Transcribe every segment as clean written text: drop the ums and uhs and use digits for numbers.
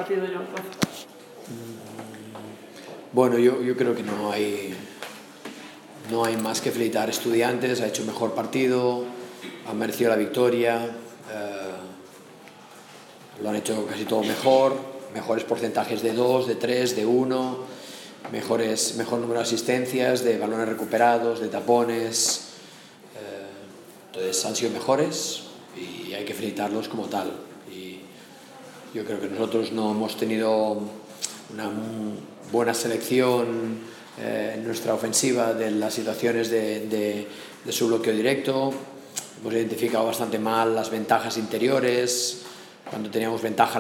partido de Joan Costa? Bueno, yo creo que no hay más que felicitar a Estudiantes. Ha hecho un mejor partido, ha merecido la victoria, lo han hecho casi todo mejores porcentajes de 2, de 3, de 1, mejor número de asistencias, de balones recuperados, de tapones. Entonces han sido mejores y hay que felicitarlos como tal. Y yo creo que nosotros no hemos tenido una buena selección en nuestra ofensiva de las situaciones de su bloqueo directo. Hemos identificado bastante mal las ventajas interiores. Cuando teníamos ventaja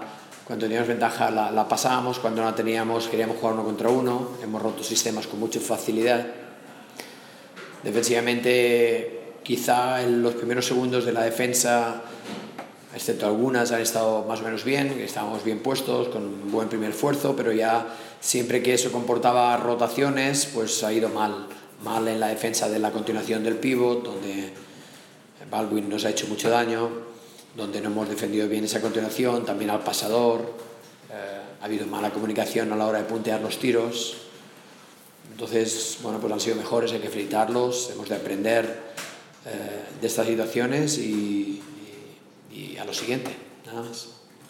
la pasábamos, cuando no la teníamos queríamos jugar 1 contra 1. Hemos roto sistemas con mucha facilidad. Defensivamente, quizá en los primeros segundos de la defensa, excepto algunas, han estado más o menos bien, estábamos bien puestos, con un buen primer esfuerzo, pero ya siempre que eso comportaba rotaciones, pues ha ido mal en la defensa de la continuación del pívot, donde Baldwin nos ha hecho mucho daño, donde no hemos defendido bien esa continuación, también al pasador, ha habido mala comunicación a la hora de puntear los tiros. Entonces, bueno, pues han sido mejores, hay que felicitarlos, hemos de aprender de estas situaciones y a lo siguiente, nada más.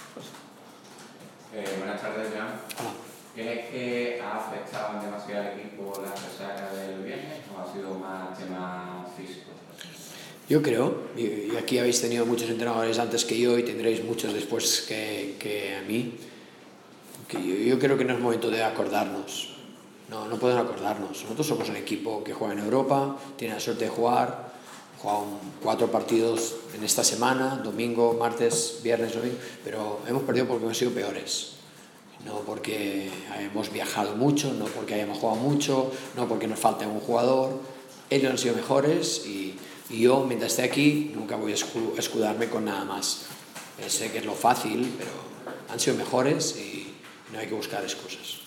Buenas tardes, Jan. Hola. ¿Crees que ha afectado demasiado al equipo la resaca del viernes o ha sido más tema físico? Yo creo, y aquí habéis tenido muchos entrenadores antes que yo y tendréis muchos después que a mí, que yo creo que no es momento de acordarnos. No pueden acordarnos. Nosotros somos un equipo que juega en Europa, tiene la suerte de jugar, jugado 4 partidos en esta semana, domingo, martes, viernes, domingo, pero hemos perdido porque hemos sido peores. No porque hemos viajado mucho, no porque hayamos jugado mucho, no porque nos falte un jugador. Ellos han sido mejores y yo, mientras esté aquí, nunca voy a escudarme con nada más. Sé que es lo fácil, pero han sido mejores y no hay que buscar excusas.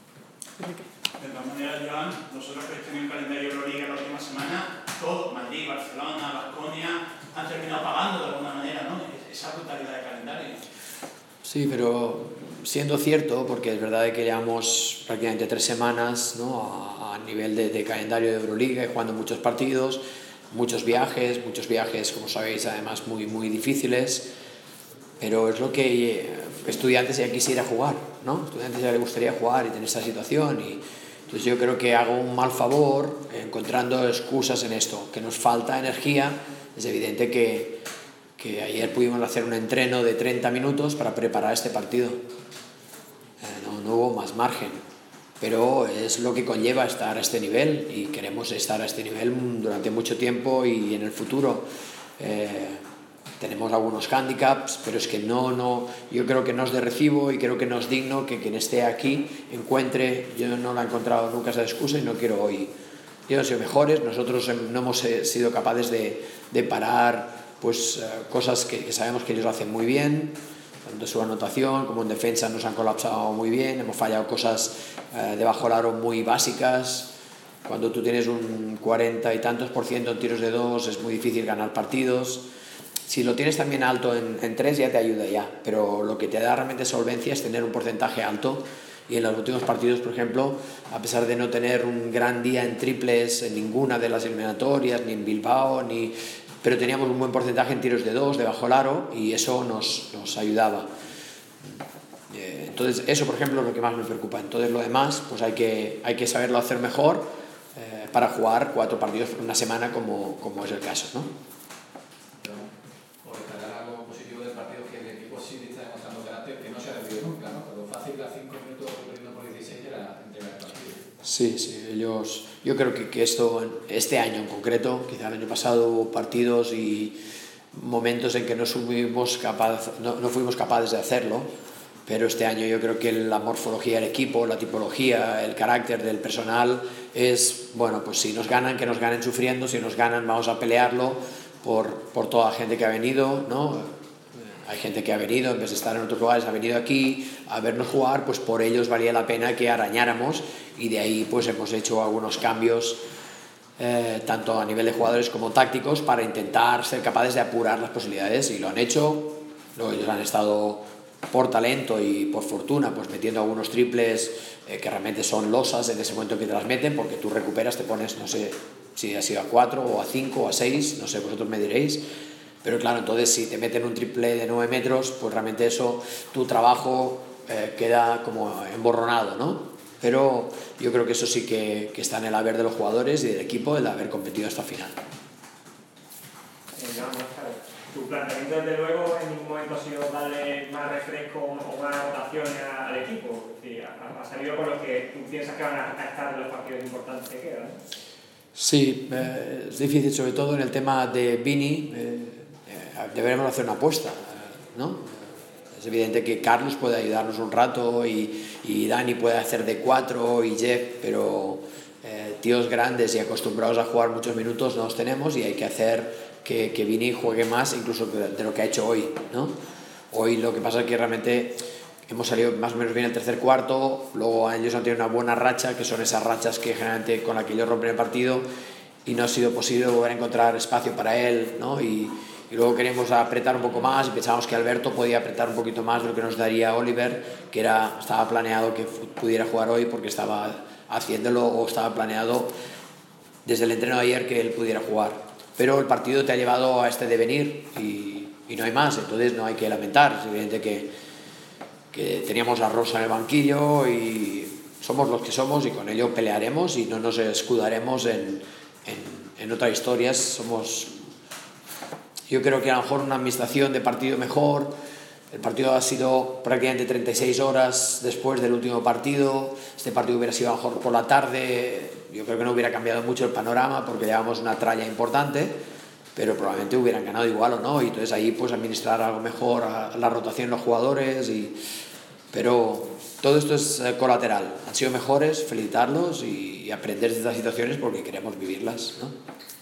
De todas maneras, Joan, nosotros que tenemos el calendario de Euroliga la última semana, todo, Madrid, Barcelona, Baskonia, han terminado pagando de alguna manera, ¿no? Esa brutalidad de calendario. Sí, pero siendo cierto, porque es verdad que llevamos prácticamente 3 semanas, ¿no? a nivel de calendario de Euroliga y jugando muchos partidos, muchos viajes, como sabéis, además muy difíciles, pero es lo que Estudiantes ya quisiera jugar, ¿no? Estudiantes ya le gustaría jugar y tener esa situación y entonces yo creo que hago un mal favor encontrando excusas en esto, que nos falta energía. Es evidente que ayer pudimos hacer un entreno de 30 minutos para preparar este partido. No hubo más margen, pero es lo que conlleva estar a este nivel y queremos estar a este nivel durante mucho tiempo y en el futuro. Tenemos algunos handicaps, pero es que yo creo que no es de recibo y creo que no es digno que quien esté aquí encuentre. Yo no la he encontrado nunca esa excusa y no quiero hoy. Ellos han sido mejores, nosotros no hemos sido capaces de parar pues, cosas que sabemos que ellos hacen muy bien, tanto en su anotación como en defensa nos han colapsado muy bien, hemos fallado cosas de bajo el aro muy básicas. Cuando tú tienes un 40 y tantos % en tiros de 2 es muy difícil ganar partidos. Si lo tienes también alto en 3 ya te ayuda ya, pero lo que te da realmente solvencia es tener un porcentaje alto y en los últimos partidos, por ejemplo, a pesar de no tener un gran día en triples en ninguna de las eliminatorias, ni en Bilbao, pero teníamos un buen porcentaje en tiros de 2, de bajo el aro y eso nos ayudaba. Entonces eso, por ejemplo, es lo que más me preocupa. Entonces lo demás, pues hay que saberlo hacer mejor para jugar 4 partidos por una semana como es el caso, ¿no? Sí, yo creo que este año en concreto, quizá el año pasado hubo partidos y momentos en que no fuimos capaces de hacerlo, pero este año yo creo que la morfología del equipo, la tipología, el carácter del personal es, bueno, pues si nos ganan, que nos ganen sufriendo, si nos ganan vamos a pelearlo por toda la gente que ha venido, ¿no? Hay gente que ha venido, en vez de estar en otros lugares, ha venido aquí a vernos jugar, pues por ellos valía la pena que arañáramos y de ahí pues hemos hecho algunos cambios tanto a nivel de jugadores como tácticos para intentar ser capaces de apurar las posibilidades y lo han hecho. Luego ellos han estado por talento y por fortuna, pues metiendo algunos triples que realmente son losas en ese momento que te las meten, porque tú recuperas, te pones, no sé si ha sido a 4 o a 5 o a 6, no sé, vosotros me diréis, pero claro, entonces si te meten un triple de 9 metros, pues realmente eso, tu trabajo queda como emborronado, ¿no? Pero yo creo que eso sí que está en el haber de los jugadores y del equipo, el haber competido hasta el final. Tu planteamiento, desde luego, en ningún momento ha sido darle más refresco o más rotaciones al equipo. Es decir, ha salido con lo que tú piensas que van a estar en los partidos importantes que quedan, ¿no? Sí, es difícil, sobre todo en el tema de Vini. Deberemos hacer una apuesta, ¿no? Es evidente que Carlos puede ayudarnos un rato y Dani puede hacer de 4 y Jeff, pero tíos grandes y acostumbrados a jugar muchos minutos no los tenemos y hay que hacer que Vini juegue más incluso de lo que ha hecho hoy, ¿no? Hoy lo que pasa es que realmente hemos salido más o menos bien el tercer cuarto, luego ellos han tenido una buena racha, que son esas rachas que generalmente con las que ellos rompen el partido, y no ha sido posible volver a encontrar espacio para él, ¿no? Y luego queremos apretar un poco más y pensábamos que Alberto podía apretar un poquito más de lo que nos daría Oliver, que estaba planeado que pudiera jugar hoy porque estaba haciéndolo o estaba planeado desde el entreno de ayer que él pudiera jugar. Pero el partido te ha llevado a este devenir y no hay más, entonces no hay que lamentar. Es evidente que teníamos a Rosa en el banquillo y somos los que somos y con ello pelearemos y no nos escudaremos en otras historias. Yo creo que a lo mejor una administración de partido mejor. El partido ha sido prácticamente 36 horas después del último partido. Este partido hubiera sido a lo mejor por la tarde. Yo creo que no hubiera cambiado mucho el panorama porque llevamos una tralla importante, pero probablemente hubieran ganado igual o no. Y entonces ahí pues administrar algo mejor a la rotación de los jugadores. Pero todo esto es colateral. Han sido mejores, felicitarlos y aprender de estas situaciones porque queremos vivirlas, ¿no?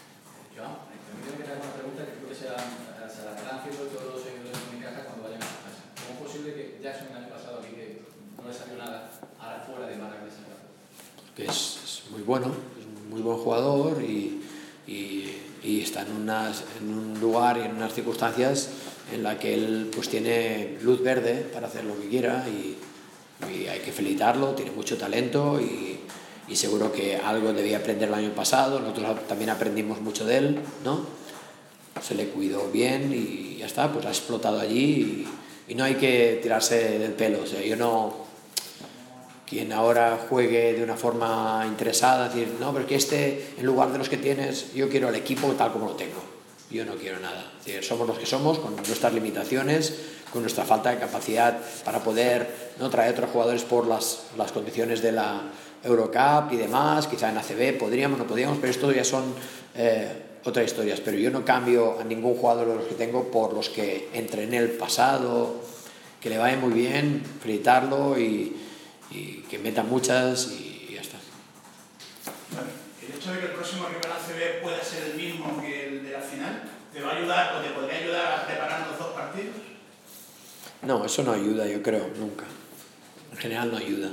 Es muy bueno, es un muy buen jugador y está en un lugar y en unas circunstancias en la que él pues tiene luz verde para hacer lo que quiera y hay que felicitarlo, tiene mucho talento y seguro que algo debía aprender el año pasado, nosotros también aprendimos mucho de él, ¿no? Se le cuidó bien y ya está, pues ha explotado allí y no hay que tirarse del pelo, o sea, yo no... Quien ahora juegue de una forma interesada, decir, no, pero es que en lugar de los que tienes, yo quiero el equipo tal como lo tengo. Yo no quiero nada. Es decir, somos los que somos, con nuestras limitaciones, con nuestra falta de capacidad para poder no traer otros jugadores por las condiciones de la Eurocup y demás, quizá en ACB podríamos, no podríamos, pero esto ya son otras historias. Pero yo no cambio a ningún jugador de los que tengo por los que entrené el pasado, que le vaya muy bien, felicitarlo y que metan muchas y ya está. El hecho de que el próximo rival ACB pueda ser el mismo que el de la final, ¿te va a ayudar o te podría ayudar a preparar los dos partidos? No, eso no ayuda, yo creo, nunca. En general no ayuda.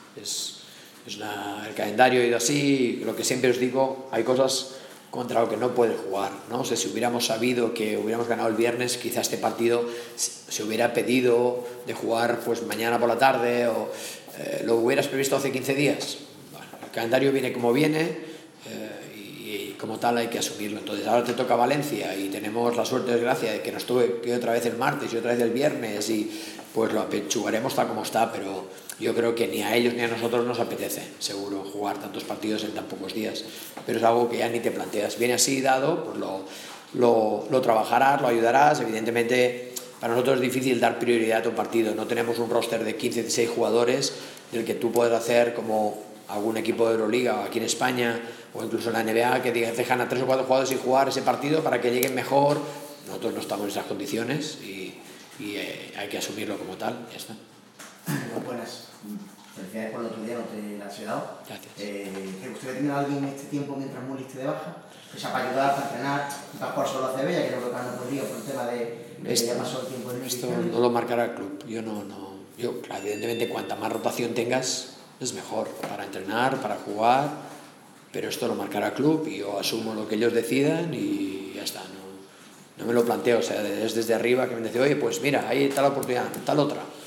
El calendario ha ido así, lo que siempre os digo, hay cosas contra lo que no puedes jugar, ¿no? O sea, si hubiéramos sabido que hubiéramos ganado el viernes, quizás este partido se hubiera pedido de jugar pues mañana por la tarde o lo hubieras previsto hace 15 días. Bueno, el calendario viene como viene y como tal hay que asumirlo. Entonces ahora te toca Valencia y tenemos la suerte, desgracia, de que nos toque otra vez el martes y otra vez el viernes y pues lo apechugaremos tal como está, pero yo creo que ni a ellos ni a nosotros nos apetece, seguro, jugar tantos partidos en tan pocos días. Pero es algo que ya ni te planteas. Viene así dado, pues lo trabajarás, lo ayudarás. Evidentemente, para nosotros es difícil dar prioridad a tu partido. No tenemos un roster de 15, 16 jugadores del que tú puedes hacer como algún equipo de Euroliga o aquí en España o incluso en la NBA que dejan a 3 o 4 jugadores sin jugar ese partido para que lleguen mejor. Nosotros no estamos en esas condiciones y hay que asumirlo como tal. Ya está. Muy buenas. Felicidades por el otro día, no te la has llegado. Gracias. ¿Te gustaría tener a alguien en este tiempo mientras Muli esté de baja? O sea, para ayudar, para entrenar, para jugar solo a CB, ya que no podría por el tema de que ya pasó el tiempo de esto no lo marcará el club. Yo, claro, evidentemente, cuanta más rotación tengas, es mejor para entrenar, para jugar, pero esto lo marcará el club y yo asumo lo que ellos decidan y ya está. No me lo planteo, o sea, es desde arriba que me dice, oye, pues mira, ahí está la oportunidad, tal otra.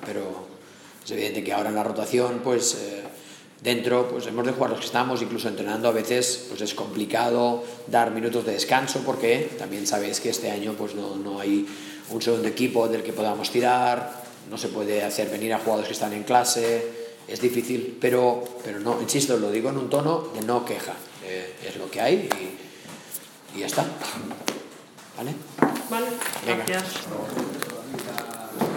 pero es evidente que ahora en la rotación, pues dentro pues hemos de jugar los que estamos, incluso entrenando a veces pues es complicado dar minutos de descanso, porque también sabéis que este año pues no hay un segundo equipo del que podamos tirar, no se puede hacer venir a jugadores que están en clase, es difícil, pero no, insisto, lo digo en un tono de no queja, es lo que hay y ya está. ¿Vale? Vale, Venga. gracias.